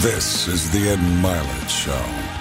This is the Ed Milet Show.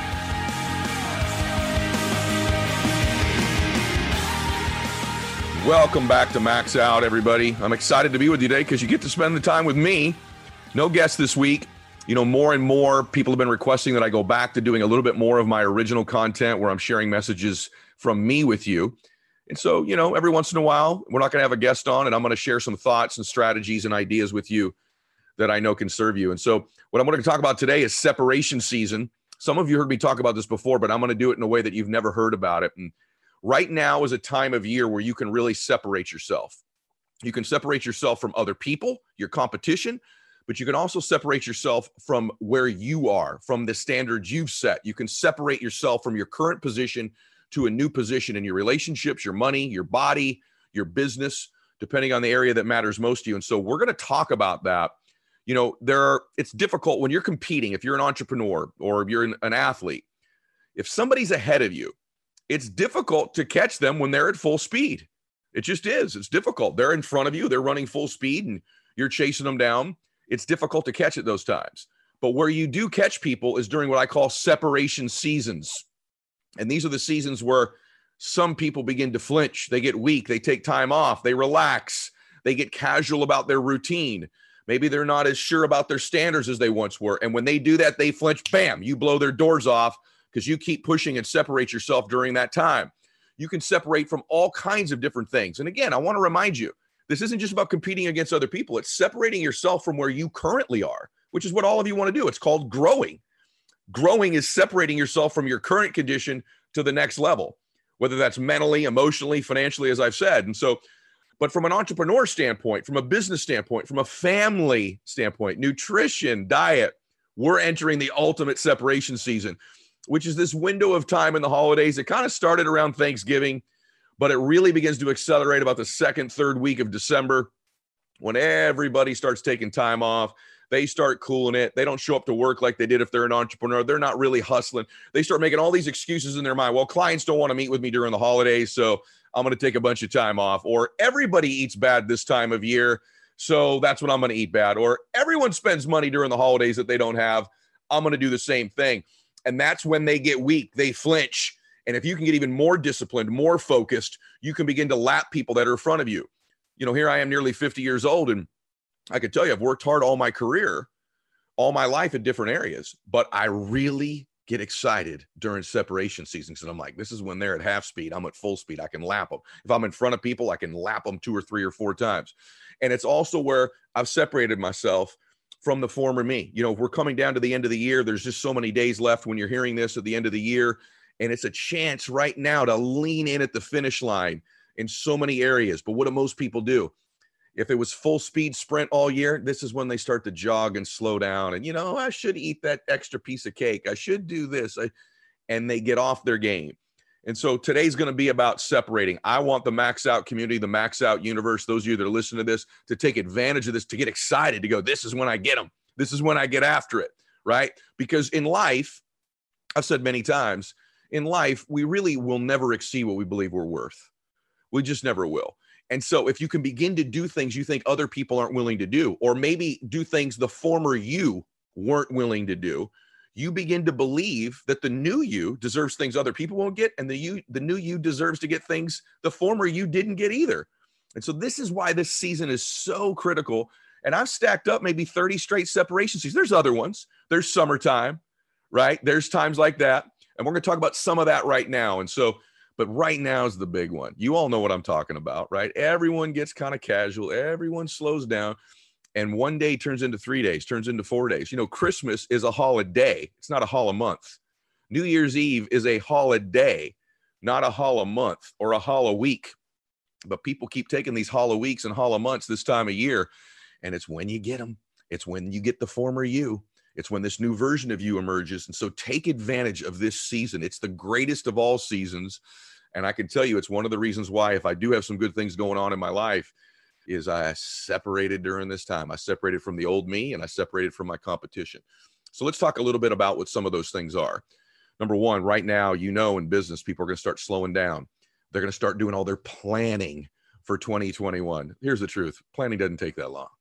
Welcome back to Max Out, everybody. I'm excited to be with you today because you get to spend the time with me. No guests this week. You know, more and more people have been requesting that I go back to doing a little bit more of my original content where I'm sharing messages from me with you. And so, you know, every once in a while, we're not going to have a guest on, and I'm going to share some thoughts and strategies and ideas with you that I know can serve you. And so what I'm going to talk about today is separation season. Some of you heard me talk about this before, but I'm going to do it in a way that you've never heard about it. And right now is a time of year where you can really separate yourself. You can separate yourself from other people, your competition, but you can also separate yourself from where you are, from the standards you've set. You can separate yourself from your current position to a new position in your relationships, your money, your body, your business, depending on the area that matters most to you. And so we're going to talk about that. You know, it's difficult when you're competing, if you're an entrepreneur or you're an athlete, if somebody's ahead of you, it's difficult to catch them when they're at full speed. It just is. It's difficult. They're in front of you. They're running full speed and you're chasing them down. It's difficult to catch at those times. But where you do catch people is during what I call separation seasons. And these are the seasons where some people begin to flinch. They get weak. They take time off. They relax. They get casual about their routine. Maybe they're not as sure about their standards as they once were. And when they do that, they flinch, bam, you blow their doors off because you keep pushing and separate yourself during that time. You can separate from all kinds of different things. And again, I want to remind you, this isn't just about competing against other people. It's separating yourself from where you currently are, which is what all of you want to do. It's called growing. Growing is separating yourself from your current condition to the next level, whether that's mentally, emotionally, financially, as I've said. And so, but from an entrepreneur standpoint, from a business standpoint, from a family standpoint, nutrition, diet, we're entering the ultimate separation season, which is this window of time in the holidays. It kind of started around Thanksgiving, but it really begins to accelerate about the second, third week of December when everybody starts taking time off. They start cooling it. They don't show up to work like they did if they're an entrepreneur. They're not really hustling. They start making all these excuses in their mind. Well, clients don't want to meet with me during the holidays, so I'm going to take a bunch of time off. Or everybody eats bad this time of year, so that's when I'm going to eat bad. Or everyone spends money during the holidays that they don't have. I'm going to do the same thing. And that's when they get weak. They flinch. And if you can get even more disciplined, more focused, you can begin to lap people that are in front of you. You know, here I am nearly 50 years old, and I can tell you I've worked hard all my career, all my life in different areas, but I really get excited during separation seasons. And I'm like, this is when they're at half speed. I'm at full speed. I can lap them. If I'm in front of people, I can lap them 2 or 3 or 4 times. And it's also where I've separated myself from the former me. You know, we're coming down to the end of the year. There's just so many days left when you're hearing this at the end of the year. And it's a chance right now to lean in at the finish line in so many areas. But what do most people do? If it was full speed sprint all year, this is when they start to jog and slow down. And, you know, I should eat that extra piece of cake. I should do this. And they get off their game. And so today's going to be about separating. I want the Max Out community, the Max Out universe, those of you that are listening to this, to take advantage of this, to get excited, to go, this is when I get them. This is when I get after it, right? Because in life, I've said many times, in life, we really will never exceed what we believe we're worth. We just never will. And so if you can begin to do things you think other people aren't willing to do, or maybe do things the former you weren't willing to do, you begin to believe that the new you deserves things other people won't get, and the new you deserves to get things the former you didn't get either. And so this is why this season is so critical. And I've stacked up maybe 30 straight separation seasons. There's other ones. There's summertime, right? There's times like that. And we're going to talk about some of that right now. And so, but right now is the big one. You all know what I'm talking about, right? Everyone gets kind of casual. Everyone slows down. And one day turns into 3 days, turns into 4 days. You know, Christmas is a holiday. It's not a holimonth. New Year's Eve is a holiday, not a holimonth or a holiweek. But people keep taking these holiweeks and holimonths this time of year. And it's when you get them. It's when you get the former you. It's when this new version of you emerges. And so take advantage of this season. It's the greatest of all seasons. And I can tell you, it's one of the reasons why, if I do have some good things going on in my life, is I separated during this time. I separated from the old me, and I separated from my competition. So let's talk a little bit about what some of those things are. Number one, right now, you know, in business, people are going to start slowing down. They're going to start doing all their planning for 2021. Here's the truth. Planning doesn't take that long.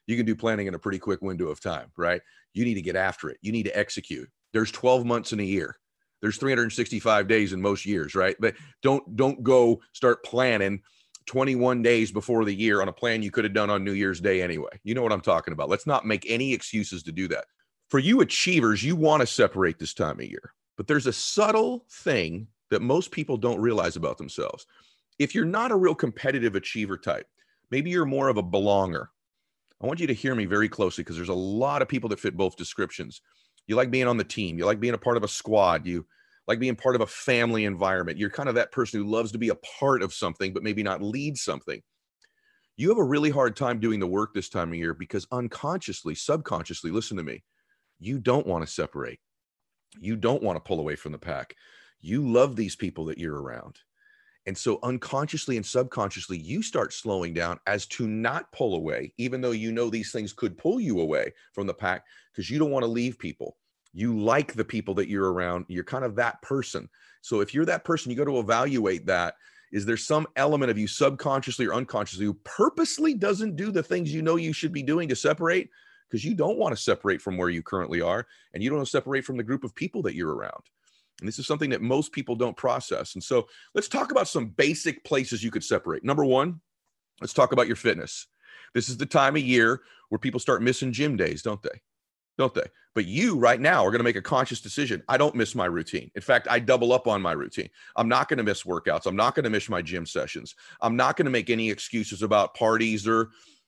you can do planning in a pretty quick window of time, right? You need to get after it. You need to execute. There's 12 months in a year. There's 365 days in most years, right? But don't go start planning 21 days before the year on a plan you could have done on New Year's Day anyway. You know what I'm talking about. Let's not make any excuses to do that. For you achievers, you want to separate this time of year, but there's a subtle thing that most people don't realize about themselves. If you're not a real competitive achiever type, maybe you're more of a belonger. I want you to hear me very closely because there's a lot of people that fit both descriptions. You like being on the team. You like being a part of a squad. You like being part of a family environment. You're kind of that person who loves to be a part of something, but maybe not lead something. You have a really hard time doing the work this time of year because unconsciously, subconsciously, listen to me, you don't want to separate. You don't want to pull away from the pack. You love these people that you're around. And so unconsciously and subconsciously, you start slowing down as to not pull away, even though you know these things could pull you away from the pack because you don't want to leave people. You like the people that you're around. You're kind of that person. So if you're that person, you got to evaluate that. Is there some element of you subconsciously or unconsciously who purposely doesn't do the things you know you should be doing to separate? Because you don't want to separate from where you currently are, and you don't want to separate from the group of people that you're around. And this is something that most people don't process. And so let's talk about some basic places you could separate. Number one, let's talk about your fitness. This is the time of year where people start missing gym days, don't they? Don't they? But you right now are going to make a conscious decision. I don't miss my routine. In fact, I double up on my routine. I'm not going to miss workouts. I'm not going to miss my gym sessions. I'm not going to make any excuses about parties or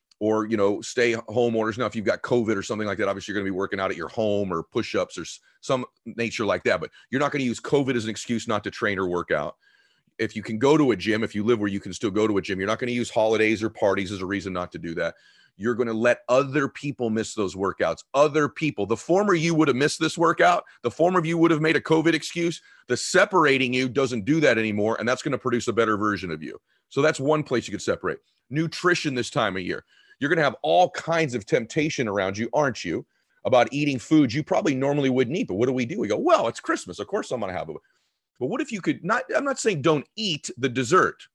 stay home orders. Now, if you've got COVID or something like that, obviously you're going to be working out at your home or push-ups or some nature like that, but you're not going to use COVID as an excuse not to train or work out. If you can go to a gym, if you live where you can still go to a gym, you're not going to use holidays or parties as a reason not to do that. You're going to let other people miss those workouts. Other people, the former you would have missed this workout, the former you would have made a COVID excuse. The separating you doesn't do that anymore, and that's going to produce a better version of you. So that's one place you could separate. Nutrition this time of year. You're going to have all kinds of temptation around you, aren't you, about eating foods you probably normally wouldn't eat. But what do? We go, well, it's Christmas. Of course I'm going to have it. But what if you could not, I'm not saying don't eat the dessert,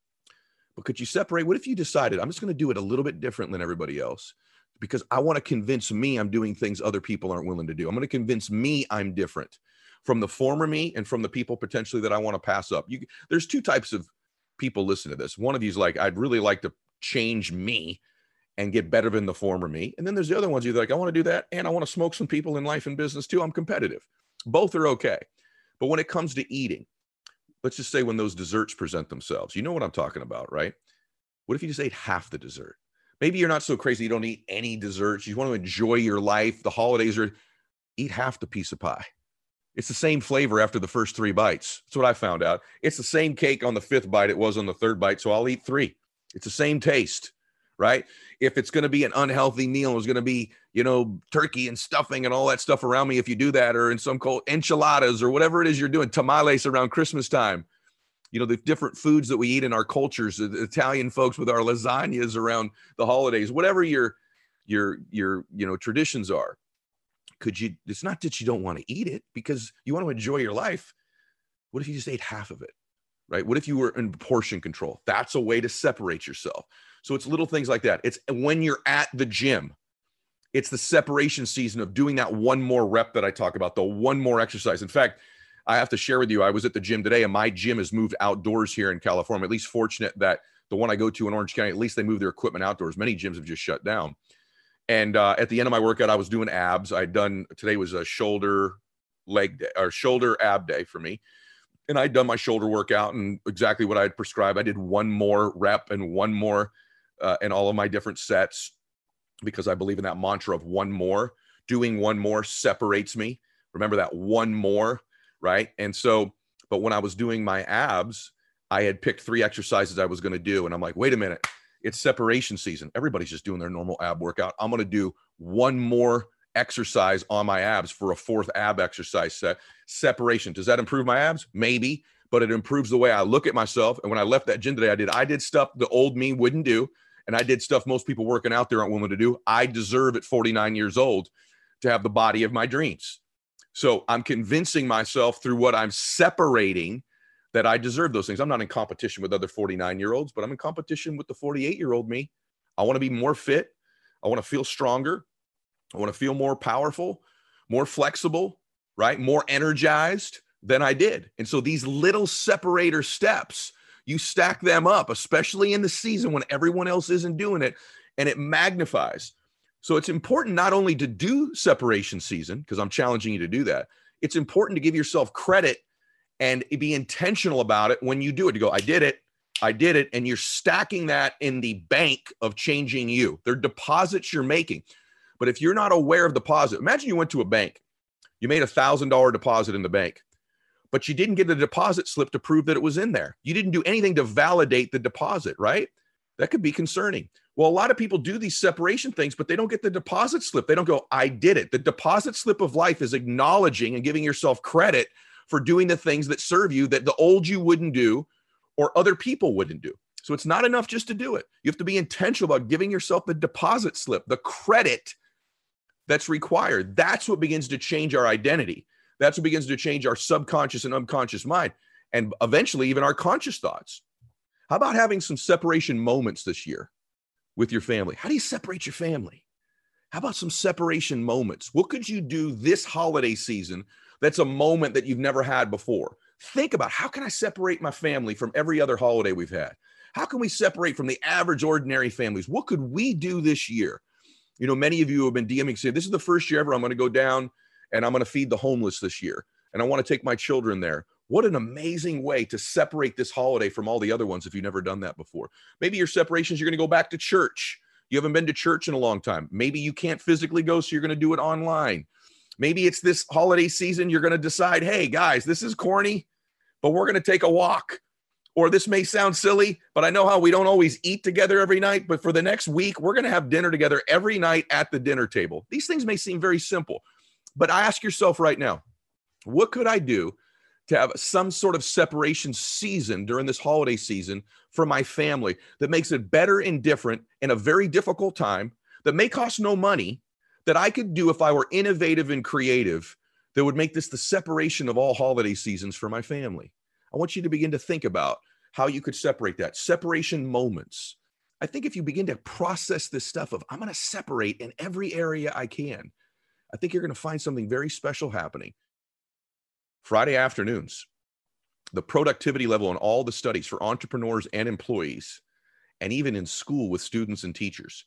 but could you separate? What if you decided, I'm just going to do it a little bit different than everybody else because I want to convince me I'm doing things other people aren't willing to do. I'm going to convince me I'm different from the former me and from the people potentially that I want to pass up. There's two types of people listen to this. One of you is like, I'd really like to change me and get better than the former me. And then there's the other ones, you're like, I want to do that. And I want to smoke some people in life and business too. I'm competitive. Both are okay. But when it comes to eating, let's just say when those desserts present themselves, you know what I'm talking about, right? What if you just ate half the dessert? Maybe you're not so crazy. You don't eat any desserts. You want to enjoy your life. The holidays eat half the piece of pie. It's the same flavor after the first 3 bites. That's what I found out. It's the same cake on the 5th bite it was on the 3rd bite. So I'll eat 3. It's the same taste. Right? If it's going to be an unhealthy meal, it's going to be, turkey and stuffing and all that stuff around me. If you do that, or in some cold enchiladas or whatever it is you're doing, tamales around Christmas time, the different foods that we eat in our cultures, the Italian folks with our lasagnas around the holidays, whatever your traditions are. It's not that you don't want to eat it because you want to enjoy your life. What if you just ate half of it? Right? What if you were in portion control? That's a way to separate yourself. So it's little things like that. It's when you're at the gym, it's the separation season of doing that one more rep that I talk about, the one more exercise. In fact, I have to share with you, I was at the gym today and my gym has moved outdoors here in California. At least fortunate that the one I go to in Orange County, at least they move their equipment outdoors. Many gyms have just shut down. And at the end of my workout, I was doing abs. Today was a shoulder ab day for me. And I'd done my shoulder workout and exactly what I had prescribed. I did one more rep and one more in all of my different sets because I believe in that mantra of one more. Doing one more separates me. Remember that one more, right? And so, but when I was doing my abs, I had picked 3 exercises I was going to do. And I'm like, wait a minute, it's separation season. Everybody's just doing their normal ab workout. I'm going to do one more exercise on my abs for a 4th ab exercise set. Separation. Does that improve my abs? Maybe, but it improves the way I look at myself. And when I left that gym today, I did stuff the old me wouldn't do. And I did stuff most people working out there aren't willing to do. I deserve at 49 years old to have the body of my dreams. So I'm convincing myself through what I'm separating that I deserve those things. I'm not in competition with other 49-year-olds, but I'm in competition with the 48-year-old me. I want to be more fit. I want to feel stronger. I want to feel more powerful, more flexible, right? More energized than I did. And so these little separator steps, you stack them up, especially in the season when everyone else isn't doing it, and it magnifies. So it's important not only to do separation season, because I'm challenging you to do that. It's important to give yourself credit and be intentional about it when you do it. You go, I did it. And you're stacking that in the bank of changing you. They're deposits you're making. But if you're not aware of deposit, imagine you went to a bank, you made $1,000 deposit in the bank, but you didn't get a deposit slip to prove that it was in there. You didn't do anything to validate the deposit, right? That could be concerning. Well, a lot of people do these separation things, but they don't get the deposit slip. They don't go, I did it. The deposit slip of life is acknowledging and giving yourself credit for doing the things that serve you that the old you wouldn't do or other people wouldn't do. So it's not enough just to do it. You have to be intentional about giving yourself the deposit slip, the credit that's required. That's what begins to change our identity. That's what begins to change our subconscious and unconscious mind, and eventually even our conscious thoughts. How about having some separation moments this year with your family? How do you separate your family? How about some separation moments? What could you do this holiday season that's a moment that you've never had before? Think about, how can I separate my family from every other holiday we've had? How can we separate from the average ordinary families? What could we do this year? You know, many of you have been DMing saying, this is the first year ever I'm going to go down and I'm going to feed the homeless this year. And I want to take my children there. What an amazing way to separate this holiday from all the other ones if you've never done that before. Maybe your separations, you're going to go back to church. You haven't been to church in a long time. Maybe you can't physically go, so you're going to do it online. Maybe it's this holiday season, you're going to decide, hey, guys, this is corny, but we're going to take a walk. Or this may sound silly, but I know how we don't always eat together every night, but for the next week, we're going to have dinner together every night at the dinner table. These things may seem very simple, but ask yourself right now, what could I do to have some sort of separation season during this holiday season for my family that makes it better and different in a very difficult time, that may cost no money, that I could do if I were innovative and creative, that would make this the separation of all holiday seasons for my family? I want you to begin to think about how you could separate that. Separation moments. I think if you begin to process this stuff of, I'm going to separate in every area I can, I think you're going to find something very special happening. Friday afternoons, the productivity level in all the studies for entrepreneurs and employees, and even in school with students and teachers,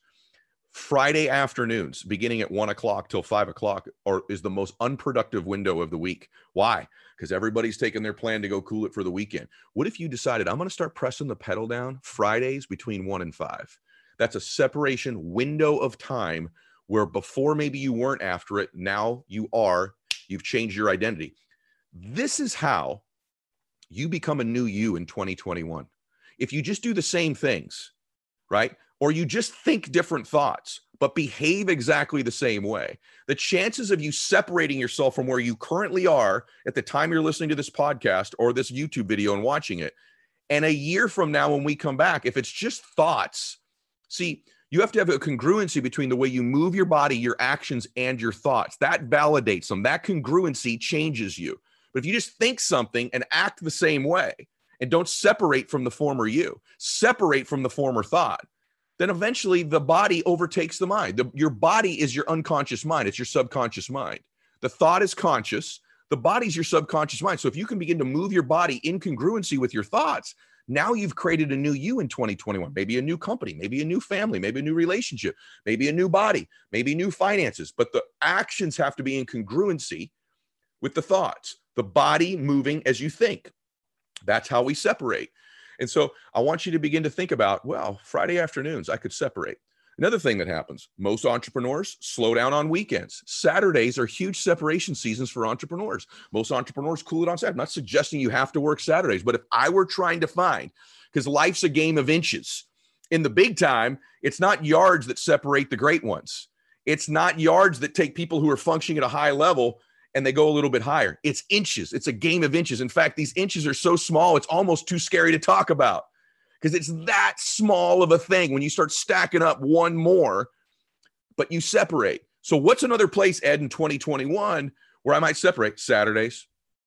Friday afternoons, beginning at 1 o'clock till 5 o'clock, is the most unproductive window of the week. Why? Because everybody's taking their plan to go cool it for the weekend. What if you decided, I'm going to start pressing the pedal down Fridays between 1 and 5? That's a separation window of time where before maybe you weren't after it, now you are. You've changed your identity. This is how you become a new you in 2021. If you just do the same things, right? Or you just think different thoughts, but behave exactly the same way, the chances of you separating yourself from where you currently are at the time you're listening to this podcast or this YouTube video and watching it, and a year from now when we come back, if it's just thoughts, see, you have to have a congruency between the way you move your body, your actions, and your thoughts. That validates them. That congruency changes you. But if you just think something and act the same way and don't separate from the former you, separate from the former thought, then eventually the body overtakes the mind. Your body is your unconscious mind. It's your subconscious mind. The thought is conscious. The body's your subconscious mind. So if you can begin to move your body in congruency with your thoughts, now you've created a new you in 2021, maybe a new company, maybe a new family, maybe a new relationship, maybe a new body, maybe new finances. But the actions have to be in congruency with the thoughts, the body moving as you think. That's how we separate. And so I want you to begin to think about, well, Friday afternoons, I could separate. Another thing that happens, most entrepreneurs slow down on weekends. Saturdays are huge separation seasons for entrepreneurs. Most entrepreneurs cool it on Saturday. I'm not suggesting you have to work Saturdays, but if I were trying to find, because life's a game of inches. In the big time, it's not yards that separate the great ones. It's not yards that take people who are functioning at a high level and they go a little bit higher. It's inches. It's a game of inches. In fact, these inches are so small, it's almost too scary to talk about because it's that small of a thing when you start stacking up one more, but you separate. So what's another place, Ed, in 2021 where I might separate? Saturdays,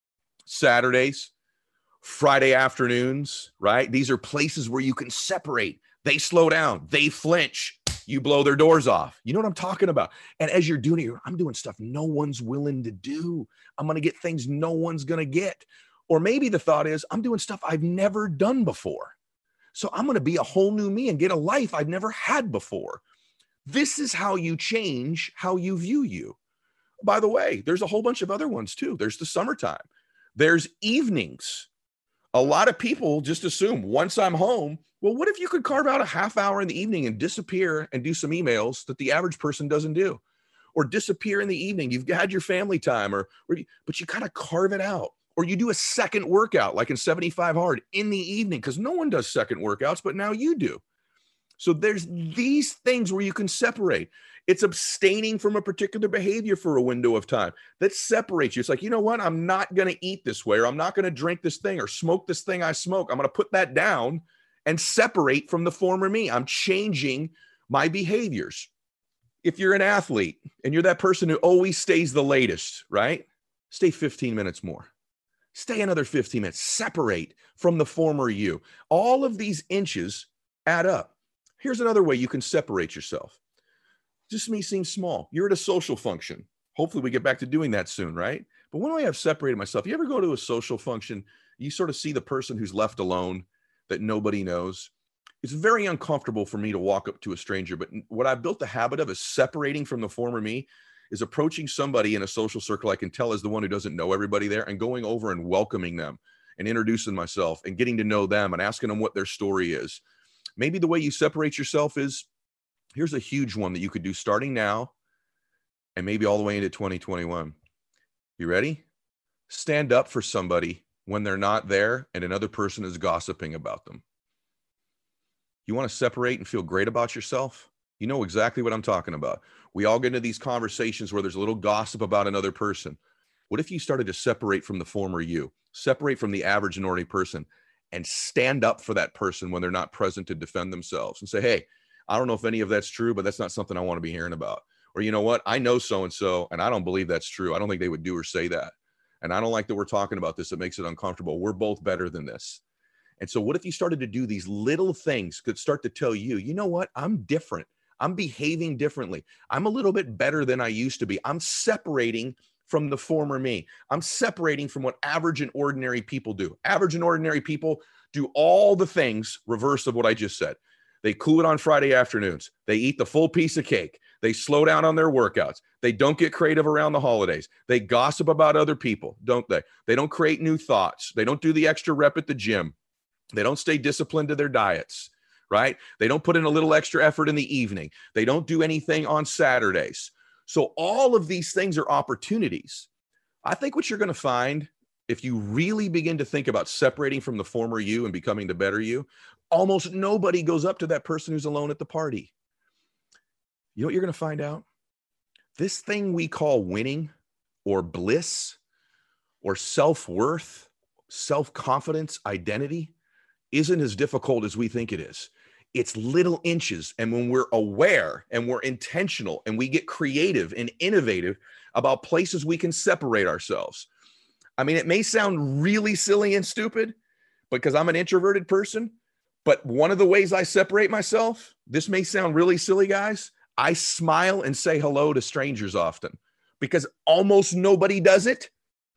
Friday afternoons, right? These are places where you can separate. They slow down. They flinch. You blow their doors off. You know what I'm talking about? And as you're doing it, I'm doing stuff no one's willing to do. I'm going to get things no one's going to get. Or maybe the thought is, I'm doing stuff I've never done before. So I'm going to be a whole new me and get a life I've never had before. This is how you change how you view you. By the way, there's a whole bunch of other ones too. There's the summertime. There's evenings. A lot of people just assume once I'm home, well, what if you could carve out a half hour in the evening and disappear and do some emails that the average person doesn't do? Or disappear in the evening. You've had your family time, but you kind of carve it out. Or you do a second workout like in 75 Hard in the evening, because no one does second workouts, but now you do. So there's these things where you can separate. It's abstaining from a particular behavior for a window of time that separates you. It's like, you know what? I'm not going to eat this way, or I'm not going to drink this thing or smoke this thing I smoke. I'm going to put that down and separate from the former me. I'm changing my behaviors. If you're an athlete and you're that person who always stays the latest, right? Stay 15 minutes more. Stay another 15 minutes. Separate from the former you. All of these inches add up. Here's another way you can separate yourself. Just may seem small. You're at a social function. Hopefully we get back to doing that soon, right? But when I have separated myself, you ever go to a social function, you sort of see the person who's left alone that nobody knows. It's very uncomfortable for me to walk up to a stranger, but what I've built the habit of is separating from the former me, is approaching somebody in a social circle I can tell is the one who doesn't know everybody there, and going over and welcoming them and introducing myself and getting to know them and asking them what their story is. Maybe the way you separate yourself is, here's a huge one that you could do starting now and maybe all the way into 2021. You ready? Stand up for somebody when they're not there and another person is gossiping about them. You want to separate and feel great about yourself? You know exactly what I'm talking about. We all get into these conversations where there's a little gossip about another person. What if you started to separate from the former you, separate from the average and ordinary person, and stand up for that person when they're not present to defend themselves and say, hey, I don't know if any of that's true, but that's not something I want to be hearing about. Or, you know what? I know so-and-so, and I don't believe that's true. I don't think they would do or say that. And I don't like that we're talking about this. It makes it uncomfortable. We're both better than this. And so what if you started to do these little things could start to tell you, you know what? I'm different. I'm behaving differently. I'm a little bit better than I used to be. I'm separating from the former me. I'm separating from what average and ordinary people do. Average and ordinary people do all the things reverse of what I just said. They cool it on Friday afternoons. They eat the full piece of cake. They slow down on their workouts. They don't get creative around the holidays. They gossip about other people, don't they? They don't create new thoughts. They don't do the extra rep at the gym. They don't stay disciplined to their diets, right? They don't put in a little extra effort in the evening. They don't do anything on Saturdays. So all of these things are opportunities. I think what you're going to find, if you really begin to think about separating from the former you and becoming the better you, almost nobody goes up to that person who's alone at the party. You know what you're going to find out? This thing we call winning or bliss or self-worth, self-confidence, identity isn't as difficult as we think it is. It's little inches. And when we're aware and we're intentional and we get creative and innovative about places we can separate ourselves. I mean, it may sound really silly and stupid because I'm an introverted person, but one of the ways I separate myself, this may sound really silly, guys. I smile and say hello to strangers often because almost nobody does it.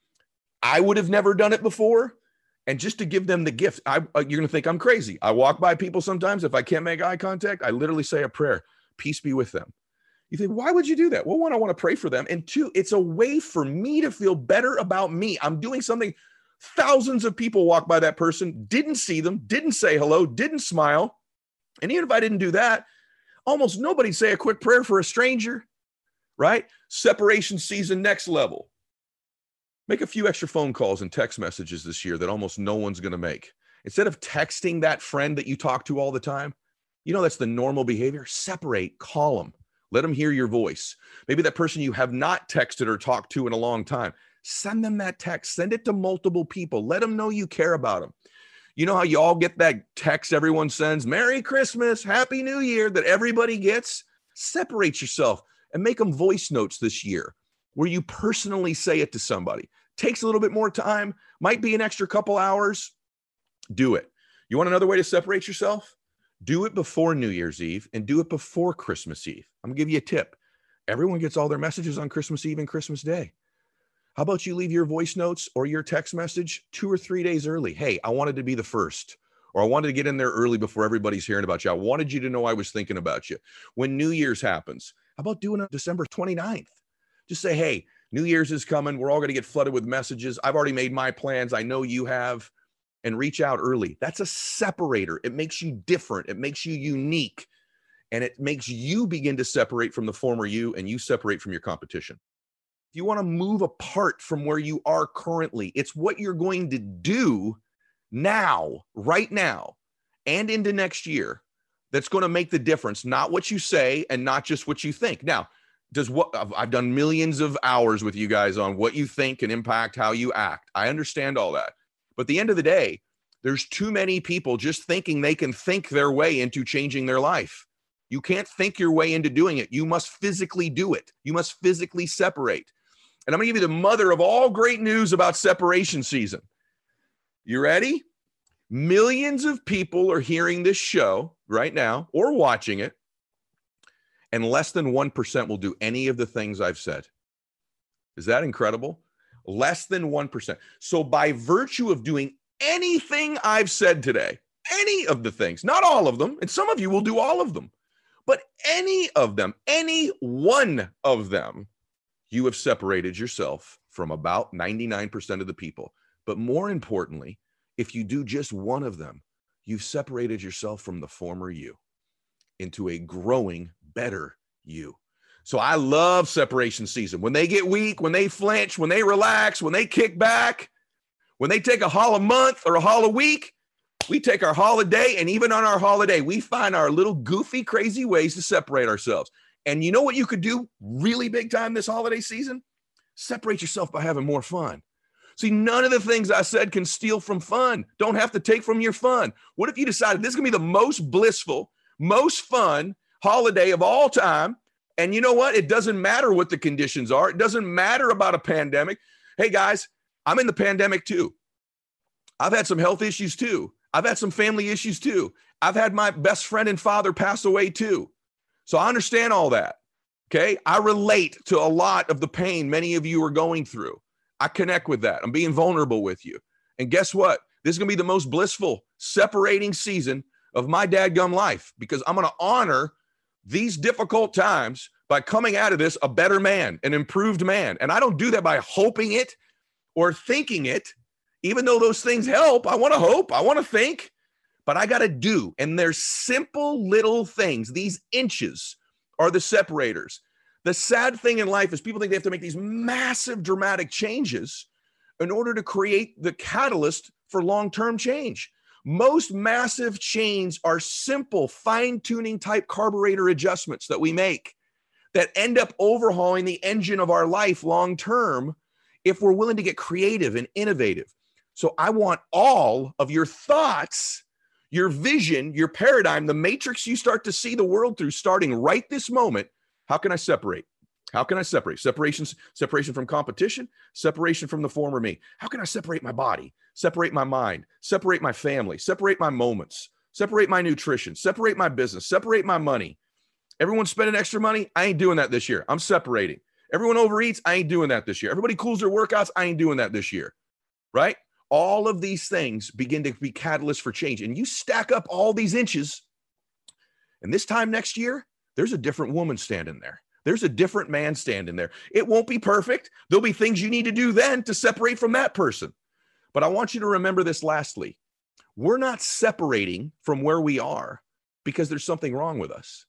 I would have never done it before. And just to give them the gift, you're going to think I'm crazy. I walk by people sometimes. If I can't make eye contact, I literally say a prayer, peace be with them. You think, why would you do that? Well, one, I want to pray for them. And two, it's a way for me to feel better about me. I'm doing something. Thousands of people walk by that person, didn't see them, didn't say hello, didn't smile. And even if I didn't do that, almost nobody say a quick prayer for a stranger, right? Separation season, next level. Make a few extra phone calls and text messages this year that almost no one's going to make. Instead of texting that friend that you talk to all the time, you know, that's the normal behavior. Separate, call them, let them hear your voice. Maybe that person you have not texted or talked to in a long time, send them that text, send it to multiple people. Let them know you care about them. You know how you all get that text everyone sends, Merry Christmas, Happy New Year, that everybody gets? Separate yourself and make them voice notes this year where you personally say it to somebody. Takes a little bit more time, might be an extra couple hours. Do it. You want another way to separate yourself? Do it before New Year's Eve and do it before Christmas Eve. I'm gonna give you a tip. Everyone gets all their messages on Christmas Eve and Christmas Day. How about you leave your voice notes or your text message 2 or 3 days early? Hey, I wanted to be the first, or I wanted to get in there early before everybody's hearing about you. I wanted you to know I was thinking about you. When New Year's happens, how about doing it December 29th? Just say, hey, New Year's is coming. We're all going to get flooded with messages. I've already made my plans. I know you have. And reach out early. That's a separator. It makes you different. It makes you unique. And it makes you begin to separate from the former you, and you separate from your competition. If you want to move apart from where you are currently, it's what you're going to do now, right now, and into next year that's going to make the difference, not what you say and not just what you think. Now, I've done millions of hours with you guys on what you think can impact how you act. I understand all that. But at the end of the day, there's too many people just thinking they can think their way into changing their life. You can't think your way into doing it. You must physically do it. You must physically separate. And I'm going to give you the mother of all great news about separation season. You ready? Millions of people are hearing this show right now or watching it, and less than 1% will do any of the things I've said. Is that incredible? Less than 1%. So by virtue of doing anything I've said today, any of the things, not all of them, and some of you will do all of them, but any of them, any one of them, you have separated yourself from about 99% of the people. But more importantly, if you do just one of them, you've separated yourself from the former you into a growing, better you. So I love separation season. When they get weak, when they flinch, when they relax, when they kick back, when they take a hol a month or a hol a week, we take our holiday, and even on our holiday, we find our little goofy, crazy ways to separate ourselves. And you know what you could do really big time this holiday season? Separate yourself by having more fun. See, none of the things I said can steal from fun. Don't have to take from your fun. What if you decided this is going to be the most blissful, most fun holiday of all time? And you know what? It doesn't matter what the conditions are. It doesn't matter about a pandemic. Hey, guys, I'm in the pandemic too. I've had some health issues too. I've had some family issues too. I've had my best friend and father pass away too. So I understand all that. Okay. I relate to a lot of the pain many of you are going through. I connect with that. I'm being vulnerable with you. And guess what? This is going to be the most blissful separating season of my dadgum life, because I'm going to honor these difficult times by coming out of this a better man, an improved man. And I don't do that by hoping it or thinking it, even though those things help. I want to hope, I want to think, but I got to do. And there's simple little things. These inches are the separators. The sad thing in life is people think they have to make these massive, dramatic changes in order to create the catalyst for long-term change. Most massive changes are simple, fine-tuning type carburetor adjustments that we make that end up overhauling the engine of our life long-term if we're willing to get creative and innovative. So I want all of your thoughts, your vision, your paradigm, the matrix you start to see the world through starting right this moment. How can I separate? How can I separate? Separation from competition, separation from the former me. How can I separate my body, separate my mind, separate my family, separate my moments, separate my nutrition, separate my business, separate my money? Everyone's spending extra money. I ain't doing that this year. I'm separating. Everyone overeats. I ain't doing that this year. Everybody cools their workouts. I ain't doing that this year. Right? All of these things begin to be catalysts for change. And you stack up all these inches, and this time next year, there's a different woman standing there. There's a different man standing there. It won't be perfect. There'll be things you need to do then to separate from that person. But I want you to remember this lastly. We're not separating from where we are because there's something wrong with us.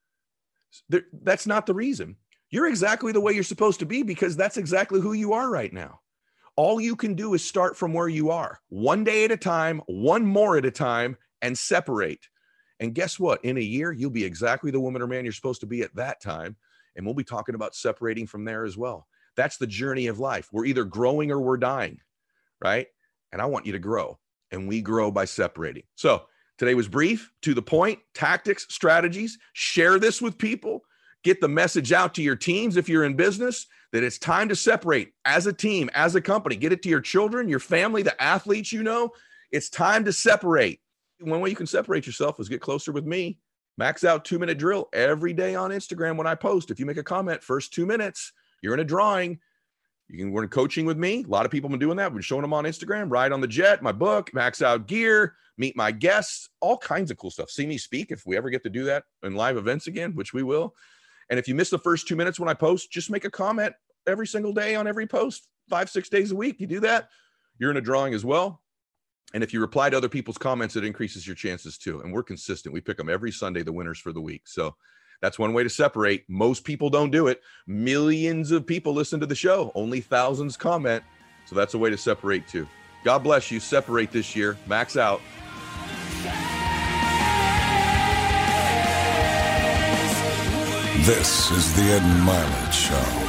That's not the reason. You're exactly the way you're supposed to be because that's exactly who you are right now. All you can do is start from where you are, one day at a time, one more at a time, and separate. And guess what? In a year, you'll be exactly the woman or man you're supposed to be at that time. And we'll be talking about separating from there as well. That's the journey of life. We're either growing or we're dying, right? And I want you to grow. And we grow by separating. So today was brief, to the point, tactics, strategies. Share this with people. Get the message out to your teams if you're in business that it's time to separate as a team, as a company. Get it to your children, your family, the athletes you know. It's time to separate. One way you can separate yourself is get closer with me. Max out 2-minute drill every day on Instagram when I post. If you make a comment, first 2 minutes, you're in a drawing. We're in coaching with me. A lot of people have been doing that. We've been showing them on Instagram. Ride on the Jet, my book, Max Out Gear, meet my guests, all kinds of cool stuff. See me speak if we ever get to do that in live events again, which we will. And if you miss the first 2 minutes when I post, just make a comment every single day on every post, 5-6 days a week. You do that, you're in a drawing as well. And if you reply to other people's comments, it increases your chances too. And we're consistent. We pick them every Sunday, the winners for the week. So that's one way to separate. Most people don't do it. Millions of people listen to the show. Only thousands comment. So that's a way to separate too. God bless you. Separate this year. Max out. This is the Ed Milet Show.